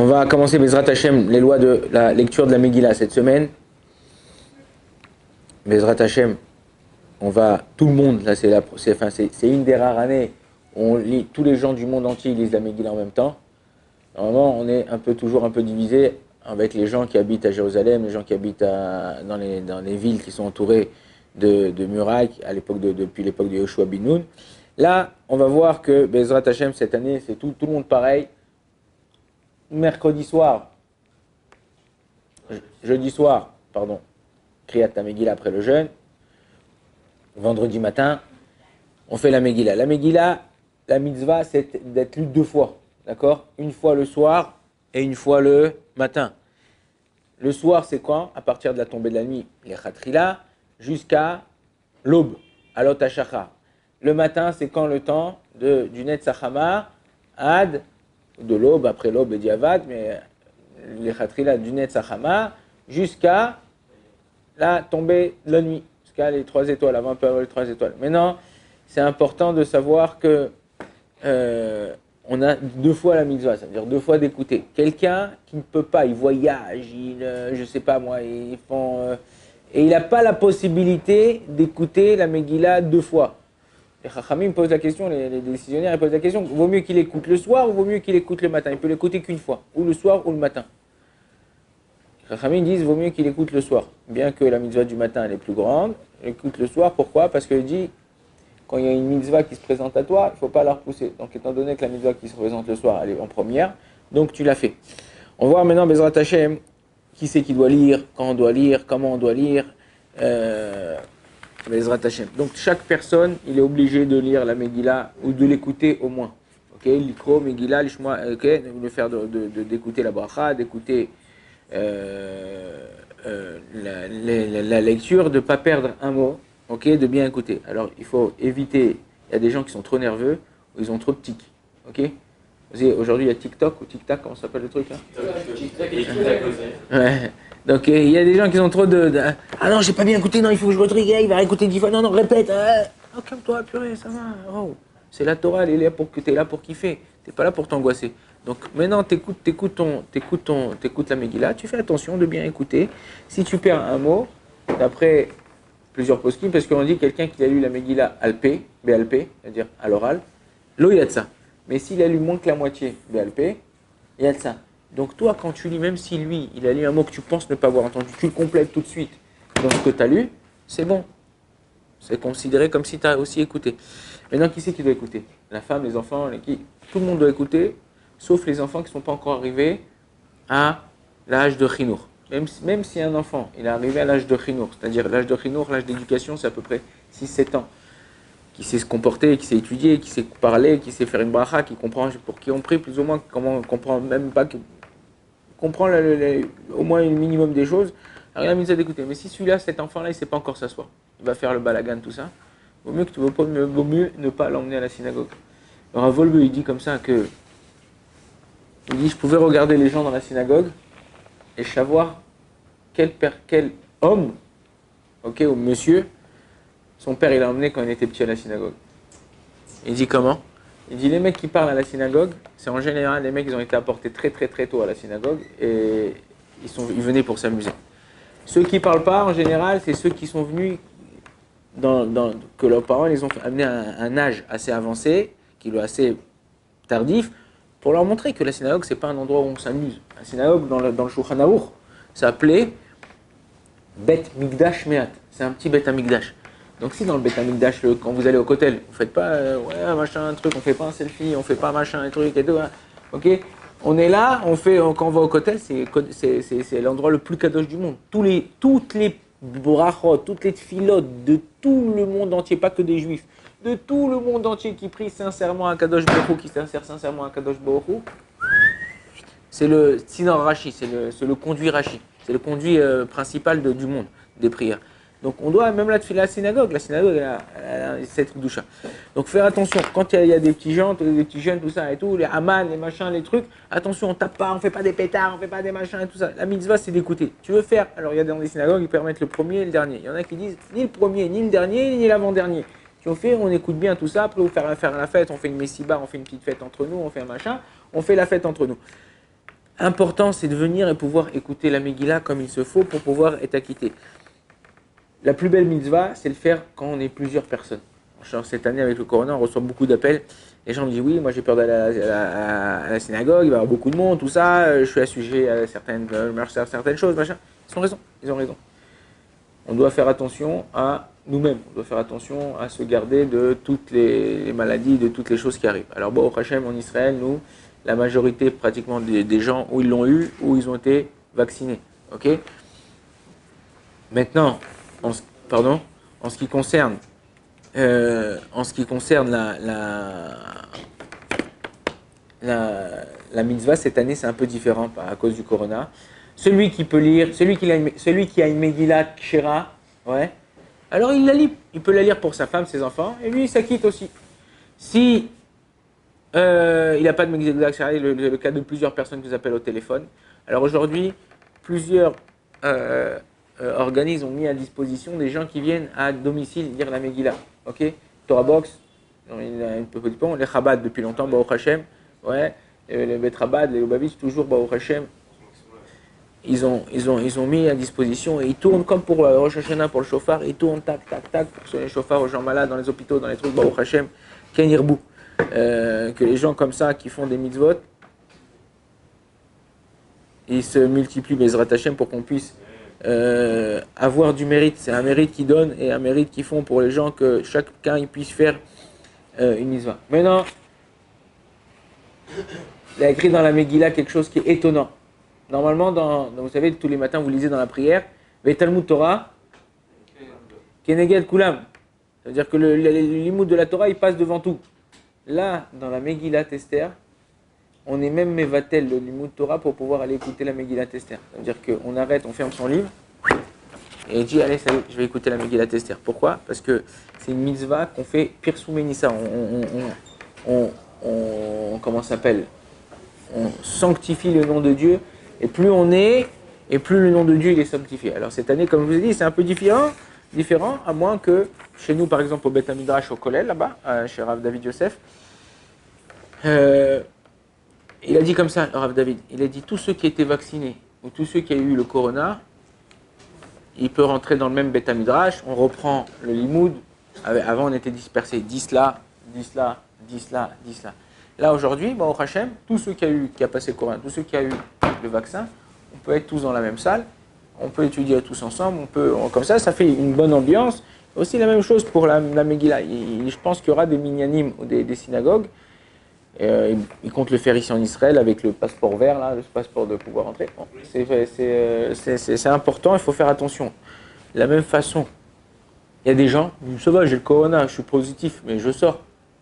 On va commencer Bezrat Hashem, les lois de la lecture de la Megillah cette semaine. Bezrat Hashem, on va, tout le monde, là c'est une des rares années où on lit, tous les gens du monde entier lisent la Megillah en même temps. Normalement, on est toujours un peu divisé avec les gens qui habitent à Jérusalem, les gens qui habitent dans les villes qui sont entourées de murailles depuis l'époque de Yoshua bin Nun. Là, on va voir que Bezrat Hashem cette année, c'est tout le monde pareil. Mercredi soir, jeudi soir, Kriyat Megillah après le jeûne. Vendredi matin, on fait la Megillah. La Megillah, la mitzvah, c'est d'être lue 2 fois. D'accord? Une fois le soir et une fois le matin. Le soir, c'est quand? À partir de la tombée de la nuit, les Khatrila, jusqu'à l'aube, Alot HaShachar. Le matin, c'est quand le temps du Netz Hachama, Ad, de l'aube, après l'aube, le Diavad, mais les Khatrila du Netz Hachama, jusqu'à la tombée de la nuit, jusqu'à les 3 étoiles, avant un peu avant les 3 étoiles. Maintenant, c'est important de savoir que on a 2 fois la mitzvah, ça veut dire 2 fois d'écouter. Quelqu'un qui ne peut pas, il voyage, je sais pas moi, et il n'a pas la possibilité d'écouter la Megillah 2 fois. Les Chachamim posent la question, les décisionnaires posent la question, vaut mieux qu'il écoute le soir ou vaut mieux qu'il écoute le matin? Il peut l'écouter qu'une fois, ou le soir ou le matin. Les Chachamim disent, vaut mieux qu'il écoute le soir. Bien que la mitzvah du matin elle est plus grande, il écoute le soir, pourquoi? Parce qu'il dit, quand il y a une mitzvah qui se présente à toi, il ne faut pas la repousser. Donc étant donné que la mitzvah qui se présente le soir, elle est en première, donc tu l'as fait. On va voir maintenant Bezrat Hashem, qui c'est qui doit lire, quand on doit lire, comment on doit lire, Bezrat Hashem. Donc chaque personne, il est obligé de lire la Megillah ou de l'écouter au moins. Ok, l'ikro, Megillah, l'ishma, ok, de faire d'écouter la bracha, d'écouter la lecture, de ne pas perdre un mot, ok, de bien écouter. Alors il faut éviter, il y a des gens qui sont trop nerveux ou ils ont trop de tics, ok. Aujourd'hui il y a TikTok ou TikTok, comment ça s'appelle le truc là? Ouais. Donc il y a des gens qui ont trop ah non, j'ai pas bien écouté, non, il faut que je retrouve, il va réécouter 10 fois, non, répète, oh, calme-toi, purée, ça va, oh. C'est la Torah, elle est là t'es là pour kiffer, t'es pas là pour t'angoisser. Donc maintenant, t'écoutes la Megillah, tu fais attention de bien écouter. Si tu perds un mot, d'après plusieurs poskim, parce qu'on dit quelqu'un qui a lu la Megillah alpé, BLP, c'est-à-dire à l'oral, l'eau il a de ça. Mais s'il a lu moins que la moitié BLP, il y a de ça. Donc toi, quand tu lis, même si lui, il a lu un mot que tu penses ne pas avoir entendu, tu le complètes tout de suite dans ce que tu as lu, c'est bon. C'est considéré comme si tu as aussi écouté. Maintenant, qui c'est qui doit écouter? La femme, les enfants, tout le monde doit écouter, sauf les enfants qui ne sont pas encore arrivés à l'âge de Chinour. Même si un enfant, il est arrivé à l'âge de Chinour, c'est-à-dire l'âge de Chinour, l'âge d'éducation, c'est à peu près 6-7 ans, qui sait se comporter, qui sait étudier, qui sait parler, qui sait faire une bracha, qui comprend pour qui on prie, plus ou moins, comment on comprend même pas, comprend au moins le minimum des choses, alors il a mis ça d'écouter. Mais si celui-là, cet enfant-là, il ne sait pas encore s'asseoir, il va faire le balagan, tout ça, vaut mieux ne pas l'emmener à la synagogue. Alors Volbe, il dit comme ça que, il dit, je pouvais regarder les gens dans la synagogue et savoir quel homme, ok, ou monsieur, son père il l'a emmené quand il était petit à la synagogue. Il dit comment? Il dit les mecs qui parlent à la synagogue, c'est en général les mecs qui ont été apportés très très très tôt à la synagogue et ils venaient pour s'amuser. Ceux qui parlent pas en général, c'est ceux qui sont venus que leurs parents les ont amenés à un âge assez avancé, qui est assez tardif, pour leur montrer que la synagogue c'est pas un endroit où on s'amuse. La synagogue dans le Shulchan Aruch, ça s'appelait Bet Mikdash Meat. C'est un petit Bet Mikdash. Donc si dans le Bet Mikdash, quand vous allez au Kotel, vous faites pas ouais machin un truc, on fait pas un selfie, on fait pas machin un truc et tout, hein, ok. On est là, quand on va au Kotel, c'est l'endroit le plus kadosh du monde. Toutes les brachot, toutes les tfilotes de tout le monde entier, pas que des juifs, de tout le monde entier qui prie sincèrement à Kadosh Baruch Hu, qui s'insère sincèrement à Kadosh Baruch Hu, c'est le Tzinor Rashi, c'est le conduit Rashi, c'est le conduit principal du monde des prières. Donc on doit même la synagogue elle a cette doucha. Donc faire attention, quand il y a des petits gens, des petits jeunes, tout ça et tout, les haman, les machins, les trucs, attention, on tape pas, on fait pas des pétards, on fait pas des machins et tout ça. La mitzvah c'est d'écouter. Tu veux faire, alors il y a dans des synagogues, ils permettent le premier et le dernier. Il y en a qui disent ni le premier, ni le dernier, ni l'avant-dernier. Si on fait, on écoute bien tout ça, après on faire la fête, on fait une messiba, on fait une petite fête entre nous, on fait un machin, on fait la fête entre nous. Important, c'est de venir et pouvoir écouter la Megillah comme il se faut pour pouvoir être acquitté. La plus belle mitzvah, c'est le faire quand on est plusieurs personnes. Genre, cette année, avec le corona, on reçoit beaucoup d'appels. Les gens me disent oui, moi j'ai peur d'aller à la synagogue, il va y avoir beaucoup de monde, tout ça, je suis assujetti à certaines choses, machin. Ils ont raison, ils ont raison. On doit faire attention à nous-mêmes, on doit faire attention à se garder de toutes les maladies, de toutes les choses qui arrivent. Alors, bon, au Hachem, en Israël, nous, la majorité pratiquement des gens, où ils l'ont eu, où ils ont été vaccinés. Ok ? Maintenant, en ce qui concerne, la mitzvah, cette année, c'est un peu différent à cause du corona. Celui qui peut lire, celui qui a une Megillah Kshera, ouais, alors il la lit. Il peut la lire pour sa femme, ses enfants, et lui, il s'acquitte aussi. Si il n'a pas de Megillah Kshera, le cas de plusieurs personnes qui vous appellent au téléphone. Alors aujourd'hui, plusieurs organismes ont mis à disposition des gens qui viennent à domicile lire la Megillah. Ok, Torah Box, les Chabad depuis longtemps, Baruch Hashem, ouais, les Bet Chabad, les Lubavitch, toujours Baruch Hashem. Ils ont mis à disposition et ils tournent comme pour Rosh Hashanah, pour le chauffard, ils tournent tac, tac, tac pour sonner le chauffard aux gens malades dans les hôpitaux, dans les trucs, Baruch Hashem, Ken Yirbu. Que les gens comme ça qui font des mitzvot, ils se multiplient Bezrat Hashem pour qu'on puisse avoir du mérite. C'est un mérite qui donne et un mérite qu'ils font pour les gens, que chacun il puisse faire une mitzvah. Maintenant, il a écrit dans la Megillah quelque chose qui est étonnant. Normalement, vous savez, tous les matins, vous lisez dans la prière, Talmud Torah, Keneged Kulam. C'est-à-dire que le limoud de la Torah, il passe devant tout. Là, dans la Megillah Esther, on est même mevatel le limoud Torah pour pouvoir aller écouter la Megillah Esther. C'est-à-dire qu'on arrête, on ferme son livre, et il dit, allez, salut, je vais écouter la Megillah Esther. Pourquoi ? Parce que c'est une mitzvah qu'on fait Pirsou Menissa. Comment ça s'appelle ? On sanctifie le nom de Dieu. Et plus on est, et plus le nom de Dieu il est sanctifié. Alors cette année, comme je vous ai dit, c'est un peu différent, à moins que chez nous, par exemple, au Beth Midrash, au Kollel, là-bas, chez Rav David Yosef, il a dit comme ça, Rav David, il a dit tous ceux qui étaient vaccinés, ou tous ceux qui ont eu le corona, ils peuvent rentrer dans le même Beth Midrash, on reprend le limoud, avant on était dispersés, 10 là, 10 là, 10 là, 10 là. Là aujourd'hui, au Hachem, tous ceux qui a passé le corona, tous ceux qui ont eu le vaccin, on peut être tous dans la même salle, on peut étudier tous ensemble, comme ça fait une bonne ambiance. Aussi la même chose pour la Megillah. Je pense qu'il y aura des minyanim ou des synagogues. Ils comptent le faire ici en Israël avec le passeport vert, là, le passeport de pouvoir entrer. Bon, c'est important, il faut faire attention. De la même façon, il y a des gens, ça va, j'ai le corona, je suis positif, mais je sors.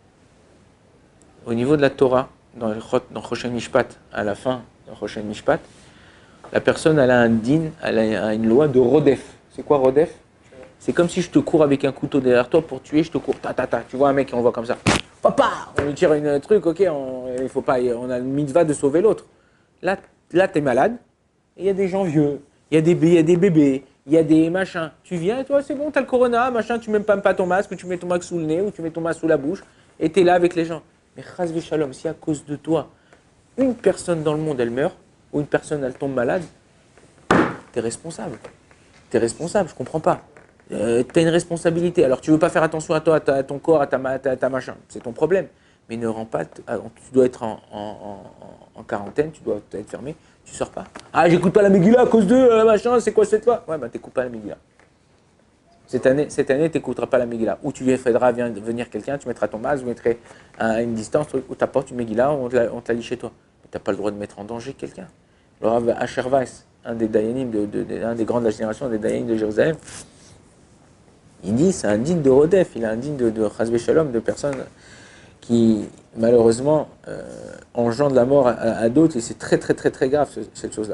Au niveau de la Torah, dans Choshen Mishpat, à la fin de Choshen Mishpat, la personne elle a un din, elle a une loi de Rodef. C'est quoi Rodef ? C'est comme si je te cours avec un couteau derrière toi pour tuer, je te cours, ta. Tu vois un mec qui envoie comme ça. Papa, on lui tire une truc, ok, il faut pas, on a une mitzvah de sauver l'autre. Là t'es malade, il y a des gens vieux, il y a des bébés, il y a des machins. Tu viens et toi c'est bon, t'as le corona, machin, tu mets pas ton masque, ou tu mets ton masque sous le nez, ou tu mets ton masque sous la bouche, et t'es là avec les gens. Mais chas v'shalom, si à cause de toi, une personne dans le monde elle meurt, ou une personne elle tombe malade, t'es responsable. Je comprends pas. T'as une responsabilité. Alors tu veux pas faire attention à toi, à ton corps, à ta machin, c'est ton problème. Mais ne rends pas, tu dois être en quarantaine, tu dois être fermé, tu sors pas. Ah, j'écoute pas la Megillah à cause de machin, c'est quoi cette loi ? Ouais, t'écoutes pas la Megillah. Cette année, t'écouteras pas la Megillah. Ou tu feras venir quelqu'un, tu mettras ton masque, vous mettrez à une distance, ou t'apportes une Megillah, on te la lit chez toi. Mais t'as pas le droit de mettre en danger quelqu'un. Le Rav Asher Weiss, un des dayanim, un des grands de la génération des dayanim de Jérusalem, il dit c'est un digne de Rodef, il a un digne de Chas v'Shalom, de personnes qui malheureusement engendrent la mort à d'autres, et c'est très très très très grave cette chose-là.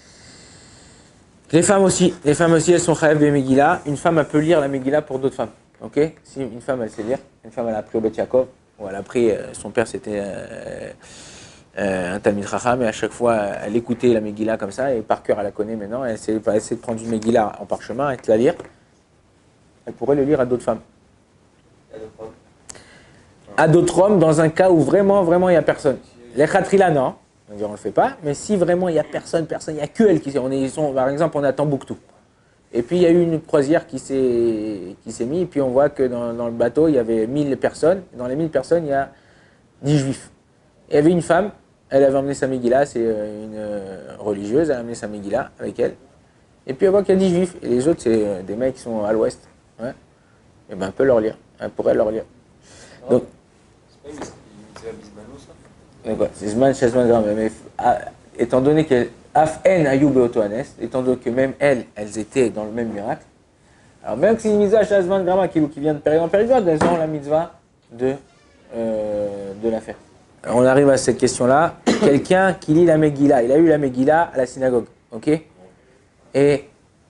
Les femmes aussi, elles sont chayav de Megillah. Une femme elle peut lire la Megillah pour d'autres femmes. Ok ? Si une femme elle sait lire, une femme elle a appris au Bet Yaakov, ou elle a appris, son père c'était un Talmid Chacham, et à chaque fois elle écoutait la Megillah comme ça, et par cœur elle la connaît maintenant, elle va essayer de prendre une Megillah en parchemin et de la lire. Elle pourrait le lire à d'autres femmes. À d'autres hommes, dans un cas où vraiment il n'y a personne. Les Khatrila, non. on va dire on le fait pas. Mais si vraiment il n'y a personne, il n'y a que elle qui sait. Par exemple, on attend Tombouctou. Et puis il y a eu une croisière qui s'est mise, et puis on voit que dans le bateau, il y avait 1000 personnes. Dans les 1000 personnes, il y a 10 juifs. Et il y avait une femme, elle avait emmené sa Megillah, c'est une religieuse, elle a emmené sa Megillah avec elle. Et puis elle voit qu'il y a 10 juifs. Et les autres, c'est des mecs qui sont à l'ouest. Ouais. Et ben elle peut leur lire. Elle pourrait leur lire. Donc, c'est pas une bisbano, ça? mais quoi, c'est Zman Shazman Gram. Mais étant donné qu'elle Af-En Ayoub et Otoanes, étant donné que même elles étaient dans le même miracle, alors même que c'est une mitzvah Shazman Grama qui vient de période en période, elles ont la mitzvah de la faire. Alors on arrive à cette question-là. Quelqu'un qui lit la Megillah, il a eu la Megillah à la synagogue, ok? Et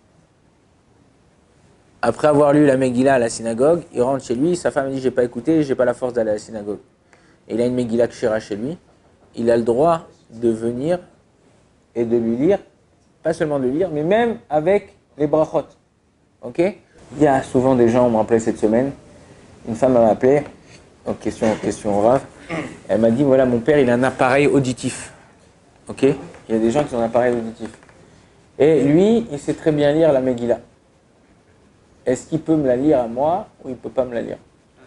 après avoir lu la Megillah à la synagogue, il rentre chez lui, sa femme dit j'ai pas écouté, j'ai pas la force d'aller à la synagogue. Et il a une Megillah Kshira chez lui, il a le droit de venir et de lui lire, pas seulement de lire, mais même avec les brachot. Ok? Il y a souvent des gens, on m'a appelé cette semaine, une femme m'a appelé, donc question grave, elle m'a dit voilà, mon père il a un appareil auditif. Ok? Il y a des gens qui ont un appareil auditif. Et lui, il sait très bien lire la Megillah. Est-ce qu'il peut me la lire à moi ou il ne peut pas me la lire?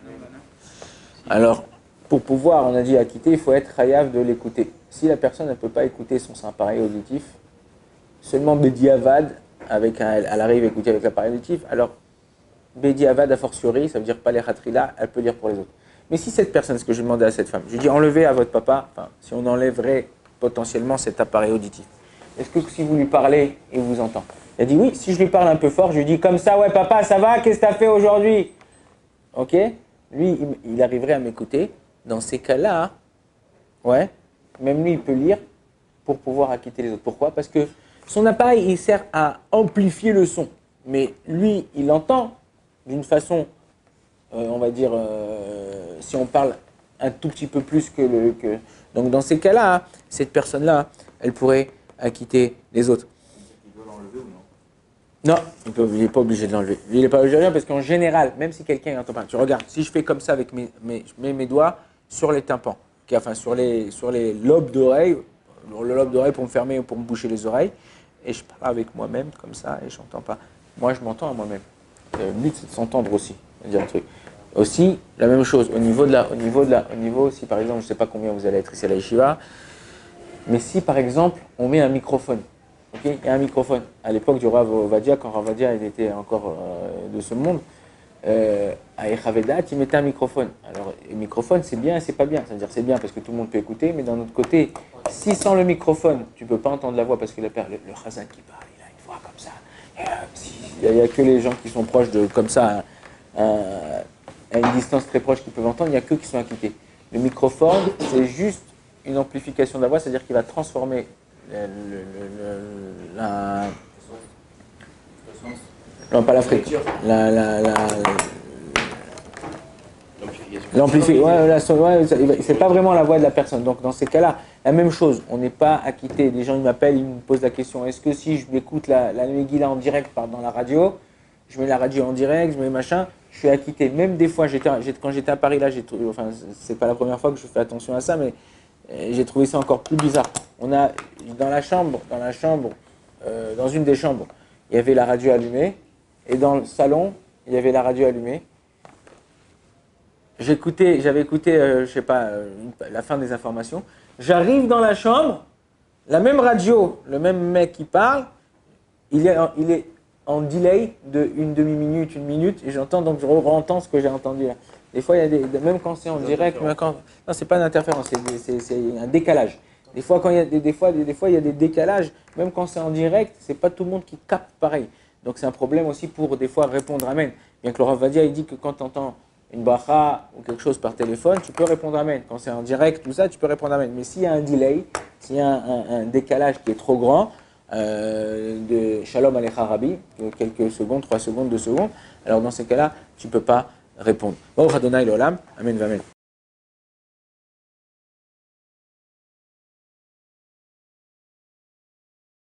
Alors, pour pouvoir, on a dit acquitter, il faut être chayav de l'écouter. Si la personne ne peut pas écouter son appareil auditif, seulement Bediavad, elle arrive à écouter avec l'appareil auditif, alors Bediavad a fortiori, ça veut dire pas les khatrila, elle peut lire pour les autres. Mais si cette personne, ce que je demandais à cette femme, je lui dis enlevez à votre papa, enfin, si on enlèverait potentiellement cet appareil auditif, est-ce que si vous lui parlez, il vous entend? Elle dit oui, si je lui parle un peu fort, je lui dis comme ça, ouais papa, ça va, qu'est-ce que tu as fait aujourd'hui? Ok? Lui, il arriverait à m'écouter. Dans ces cas-là, ouais, même lui, il peut lire pour pouvoir acquitter les autres. Pourquoi? Parce que son appareil, il sert à amplifier le son. Mais lui, il entend d'une façon, on va dire, si on parle un tout petit peu plus que... Donc dans ces cas-là, cette personne-là, elle pourrait acquitter les autres. Il doit l'enlever ou non? Non, il n'est pas obligé de l'enlever. Il n'est pas obligé de l'enlever parce qu'en général, même si quelqu'un n'entend pas, tu regardes, si je fais comme ça avec je mets mes doigts sur les tympans, enfin sur les lobes d'oreilles, le lobe d'oreille pour me fermer ou pour me boucher les oreilles, et je parle avec moi-même comme ça et je n'entends pas. Moi, je m'entends à moi-même. Le but, c'est de s'entendre aussi. Dire un truc. Aussi, la même chose, au niveau, si par exemple, je ne sais pas combien vous allez être ici à la yeshiva, mais si par exemple, on met un microphone, ok, il y a un microphone. À l'époque du Rav Ovadia, quand Rav Ovadia il était encore de ce monde, à Echavedat, il mettait un microphone. Alors, le microphone, c'est bien et c'est pas bien. C'est-à-dire, c'est bien parce que tout le monde peut écouter, mais d'un autre côté, si sans le microphone, tu peux pas entendre la voix parce que le chazan qui parle, il a une voix comme ça. Il n'y a que les gens qui sont proches de, comme ça, à une distance très proche qui peuvent entendre, il n'y a que qui sont acquittés. Le microphone, c'est juste une amplification de la voix, c'est-à-dire qu'il va transformer non, pas la fréquence. L'amplification. Ouais, c'est pas vraiment la voix de la personne. Donc dans ces cas-là, la même chose. On n'est pas acquitté. Les gens ils m'appellent, ils me posent la question. Est-ce que si je m'écoute la Megillah en direct dans la radio, je mets la radio en direct, je mets machin, je suis acquitté. Même des fois, quand j'étais à Paris là, enfin c'est pas la première fois que je fais attention à ça, mais j'ai trouvé ça encore plus bizarre. On a dans une des chambres, il y avait la radio allumée. Et dans le salon, il y avait la radio allumée. J'avais écouté, je sais pas, la fin des informations. J'arrive dans la chambre, la même radio, le même mec qui parle, il est en delay de une demi-minute, une minute, et j'entends, donc je entends ce que j'ai entendu là. Des fois, il y a même quand c'est en direct, non, c'est pas une interférence, c'est un décalage. Des fois, il y a des décalages, même quand c'est en direct, c'est pas tout le monde qui capte pareil. Donc c'est un problème aussi pour des fois répondre Amen. Bien que le Rav Vadia il dit que quand tu entends une bracha ou quelque chose par téléphone, tu peux répondre Amen. Quand c'est en direct, tout ça, tu peux répondre Amen. Mais s'il y a un delay, s'il y a un décalage qui est trop grand, de Shalom Alecha Rabbi, quelques secondes, 3 secondes, 2 secondes, alors dans ces cas-là, tu ne peux pas répondre. Baruch Adonai l'olam, Amen, Amen.